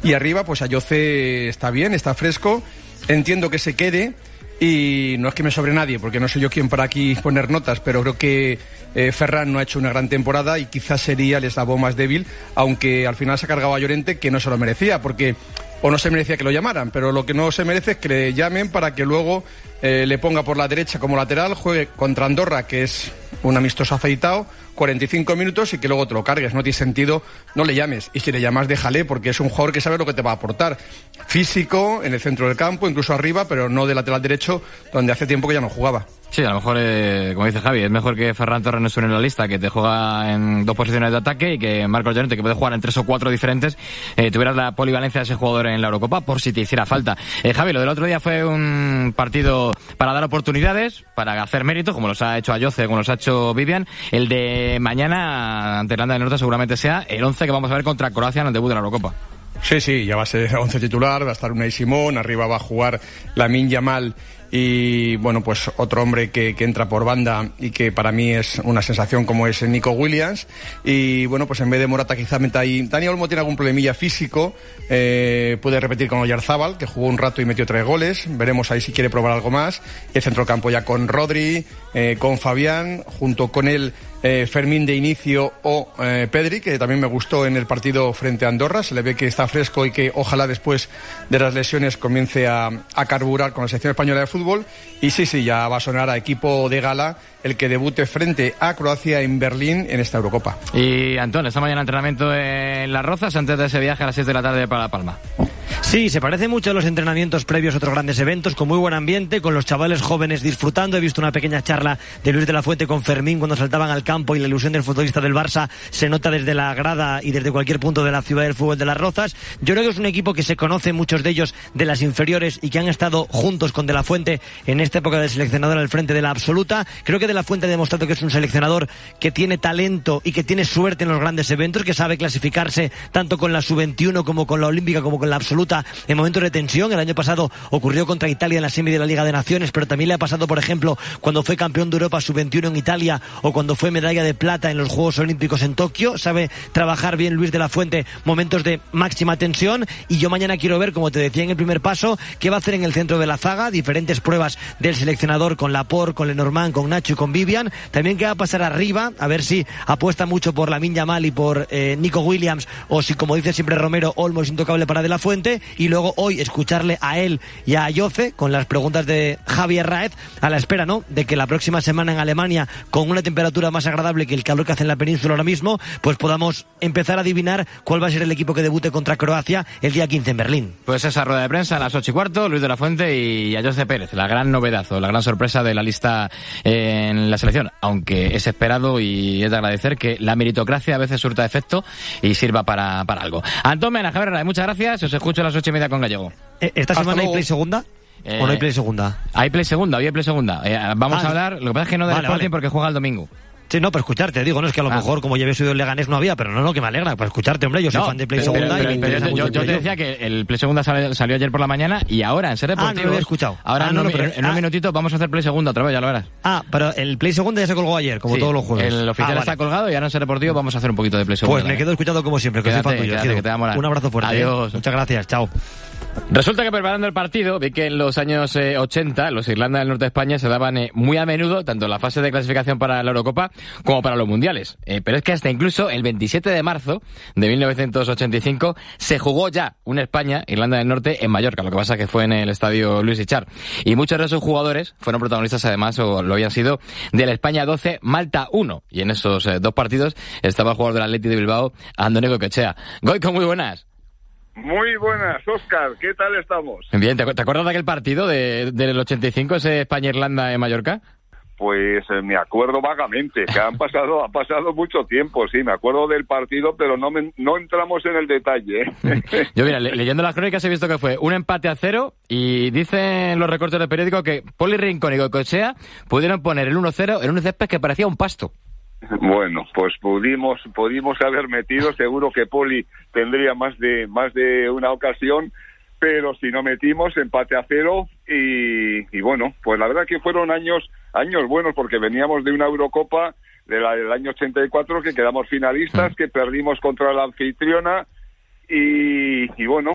Y arriba, pues Ayoce está bien, está fresco. Entiendo que se quede. Y no es que me sobre nadie, porque no soy yo quien para aquí poner notas, pero creo que Ferran no ha hecho una gran temporada y quizás sería el eslabón más débil, aunque al final se ha cargado a Llorente, que no se lo merecía, porque o no se merecía que lo llamaran, pero lo que no se merece es que le llamen para que luego le ponga por la derecha como lateral, juegue contra Andorra, que es un amistoso afeitado, 45 minutos y que luego te lo cargues. No tiene sentido, no le llames. Y si le llamas, déjale, porque es un jugador que sabe lo que te va a aportar. Físico, en el centro del campo, incluso arriba, pero no de lateral derecho, donde hace tiempo que ya no jugaba. Sí, a lo mejor, como dice Javi, es mejor que Ferran Torres no suene en la lista, que te juega en 2 posiciones de ataque, y que Marcos Llorente, que puede jugar en 3 o 4 diferentes, tuvieras la polivalencia de ese jugador en la Eurocopa, por si te hiciera falta. Javi, lo del otro día fue un partido para dar oportunidades, para hacer méritos, como los ha hecho Ayoce, como los ha hecho Vivian. El de mañana ante Irlanda del Norte seguramente sea el 11 que vamos a ver contra Croacia en el debut de la Eurocopa. Sí, ya va a ser 11 titular, va a estar Unai Simón, arriba va a jugar Lamine Yamal y, bueno, pues otro hombre que entra por banda y que para mí es una sensación, como es Nico Williams. Y, bueno, pues en vez de Morata quizá meta ahí... Dani Olmo tiene algún problemilla físico, puede repetir con Oyarzábal, que jugó un rato y metió 3 goles, veremos ahí si quiere probar algo más. El centrocampo ya con Rodri, con Fabián, junto con él Fermín de inicio o Pedri, que también me gustó en el partido frente a Andorra. Se le ve que está fresco y que ojalá después de las lesiones comience a carburar con la selección española de fútbol. Y sí, ya va a sonar a equipo de gala el que debute frente a Croacia en Berlín en esta Eurocopa. Y Antón, esta mañana entrenamiento en Las Rozas antes de ese viaje a las 6 de la tarde para La Palma. Sí, se parece mucho a los entrenamientos previos a otros grandes eventos, con muy buen ambiente, con los chavales jóvenes disfrutando. He visto una pequeña charla de Luis de la Fuente con Fermín cuando saltaban al campo, y la ilusión del futbolista del Barça se nota desde la grada y desde cualquier punto de la ciudad del fútbol de Las Rozas. Yo creo que es un equipo que se conoce, muchos de ellos de las inferiores, y que han estado juntos con de la Fuente en esta época del seleccionador al frente de la absoluta. Creo que de la Fuente ha demostrado que es un seleccionador que tiene talento y que tiene suerte en los grandes eventos, que sabe clasificarse tanto con la sub-21 como con la olímpica como con la absoluta en momentos de tensión. El año pasado ocurrió contra Italia en la semi de la Liga de Naciones, pero también le ha pasado, por ejemplo, cuando fue campeón de Europa sub-21 en Italia, o cuando fue medalla de plata en los Juegos Olímpicos en Tokio. Sabe trabajar bien Luis de la Fuente momentos de máxima tensión, y yo mañana quiero ver, como te decía en el primer paso, qué va a hacer en el centro de la zaga, diferentes pruebas del seleccionador con Laporte, con Lenormand, con Nacho y con Vivian. También qué va a pasar arriba, a ver si apuesta mucho por Lamine Yamal y por Nico Williams, o si, como dice siempre Romero, Olmo es intocable para de la Fuente. Y luego hoy escucharle a él y a Ayoce con las preguntas de Javier Raez, a la espera, ¿no?, de que la próxima semana en Alemania, con una temperatura más agradable que el calor que hace en la península ahora mismo, pues podamos empezar a adivinar cuál va a ser el equipo que debute contra Croacia el día 15 en Berlín. Pues esa rueda de prensa a las 8:15, Luis de la Fuente y Ayoce Pérez, la gran novedad o la gran sorpresa de la lista en la selección, aunque es esperado y es de agradecer que la meritocracia a veces surta efecto y sirva para algo. Antón Mena, Javier Raez, muchas gracias, os escucho a las 8:30 con Gallego. ¿Esta semana hay Play Segunda? ¿O no hay Play Segunda? Hay Play Segunda, hoy hay Play Segunda. Vamos a hablar, lo que pasa es que no del Sporting porque juega el domingo. Sí, no, para escucharte, digo, no es que a lo mejor, como ya había subido el Leganés, no había, pero no, que me alegra, para escucharte, hombre, yo soy fan de Play Segunda. Yo te decía que el Play Segunda salió ayer por la mañana, y ahora en Ser Deportivo... no lo había escuchado. Ahora en un minutito vamos a hacer Play Segunda otra vez, ya lo verás. Pero el Play Segunda ya se colgó ayer, como todos los jueves. El oficial está colgado, y ahora en Ser Deportivo vamos a hacer un poquito de Play Segunda. Pues me quedo escuchado como siempre, que soy fan tuyo. Que te da moral. Un abrazo fuerte. Adiós. Muchas gracias, chao. Resulta que preparando el partido vi que en los años 80 los Irlanda del Norte de España se daban muy a menudo tanto en la fase de clasificación para la Eurocopa como para los mundiales. Pero es que hasta incluso el 27 de marzo de 1985 se jugó ya un España-Irlanda del Norte en Mallorca, lo que pasa que fue en el estadio Luis Ichar. Y muchos de esos jugadores fueron protagonistas además, o lo habían sido, de la España 12, Malta 1. Y en esos 2 partidos estaba el jugador del Athletic de Bilbao, Andoni Goicoechea. Goico, muy buenas. Muy buenas, Óscar, ¿qué tal estamos? Bien, ¿te acuerdas de aquel partido del 85, ese España-Irlanda en Mallorca? Pues me acuerdo vagamente, que ha pasado mucho tiempo, sí, me acuerdo del partido, pero no entramos en el detalle. Yo, mira, leyendo las crónicas he visto que fue un empate a 0, y dicen los recortes del periódico que Poli Rincón y Goicoechea pudieron poner el 1-0 en un césped que parecía un pasto. Bueno, pues pudimos haber metido, seguro que Poli tendría más de una ocasión, pero si no metimos, empate a 0, y bueno, pues la verdad que fueron años buenos, porque veníamos de una Eurocopa del año 84 que quedamos finalistas, que perdimos contra la anfitriona, y bueno,